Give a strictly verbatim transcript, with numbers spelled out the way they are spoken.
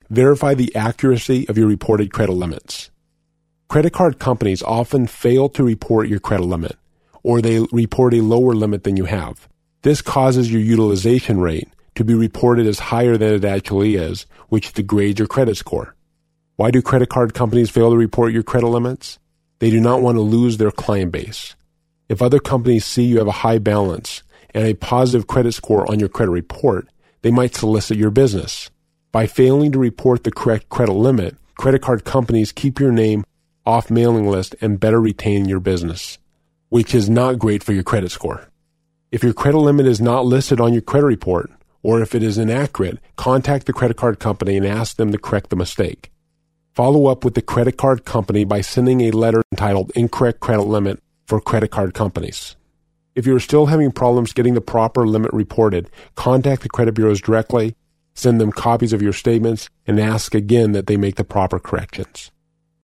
Verify the accuracy of your reported credit limits. Credit card companies often fail to report your credit limit, or they report a lower limit than you have. This causes your utilization rate to be reported as higher than it actually is, which degrades your credit score. Why do credit card companies fail to report your credit limits? They do not want to lose their client base. If other companies see you have a high balance and a positive credit score on your credit report, they might solicit your business. By failing to report the correct credit limit, credit card companies keep your name off mailing list and better retain your business, which is not great for your credit score. If your credit limit is not listed on your credit report, or if it is inaccurate, contact the credit card company and ask them to correct the mistake. Follow up with the credit card company by sending a letter entitled Incorrect Credit Limit for credit card companies. If you are still having problems getting the proper limit reported, contact the credit bureaus directly, send them copies of your statements, and ask again that they make the proper corrections.